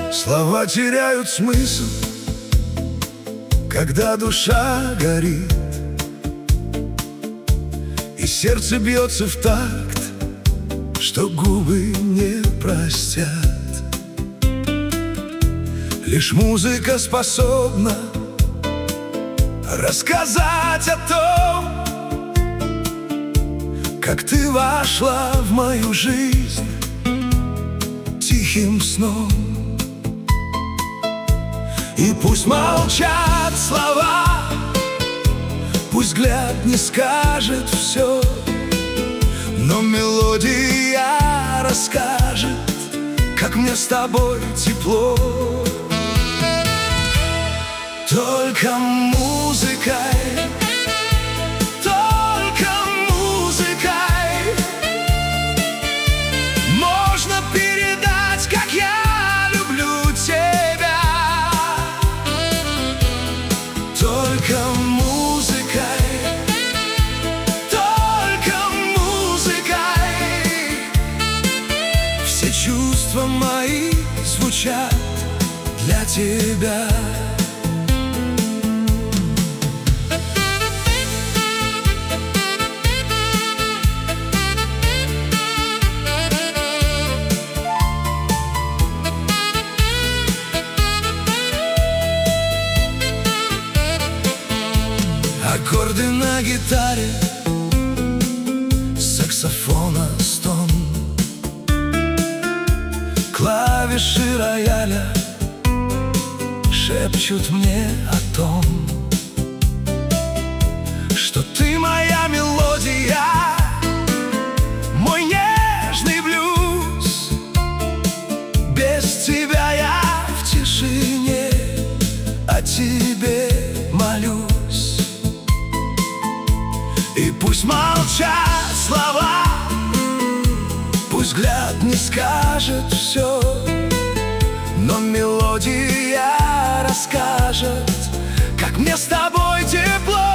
Слова теряют смысл, когда душа горит, и сердце бьется в такт, что губы не простят. Лишь музыка способна рассказать о том, как ты вошла в мою жизнь тихим сном. И пусть молчат слова, пусть взгляд не скажет все, но мелодия расскажет, как мне с тобой тепло. Только музыкой, только музыкой можно передать, как я люблю тебя. Только музыкой, только музыкой все чувства мои звучат для тебя. Аккорды на гитаре, саксофона стон, клавиши рояля шепчут мне о том, что ты моя мелодия, мой нежный блюз. Без тебя я в тишине о тебе молюсь. И пусть молчат слова, пусть взгляд не скажет все, но мелодия расскажет, как мне с тобой тепло.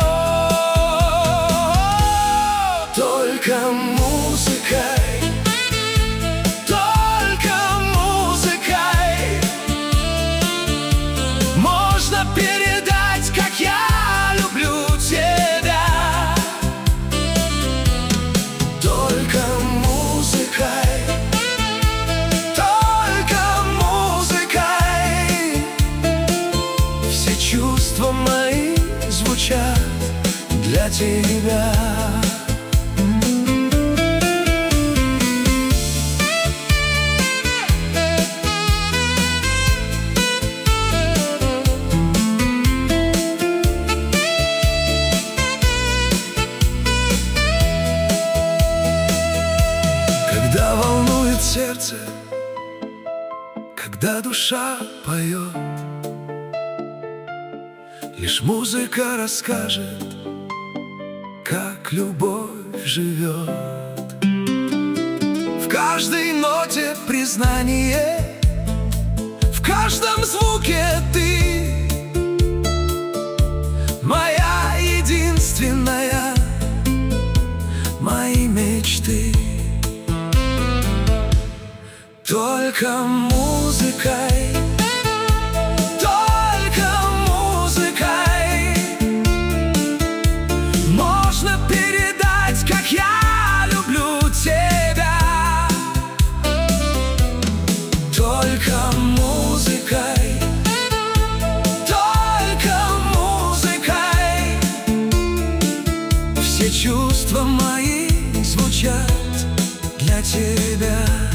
Только музыкой, только музыкой можно передать, как я люблю тебя. Только музыкой, только музыкой все чувства мои звучат для тебя. Когда волнует сердце, когда душа поет, лишь музыка расскажет, как любовь живет. В каждой ноте признание, в каждом звуке ты моя единственная, мои мечты. Только музыкой, только музыкой можно передать, как я люблю тебя. Только музыкой, только музыкой все чувства мои звучат для тебя.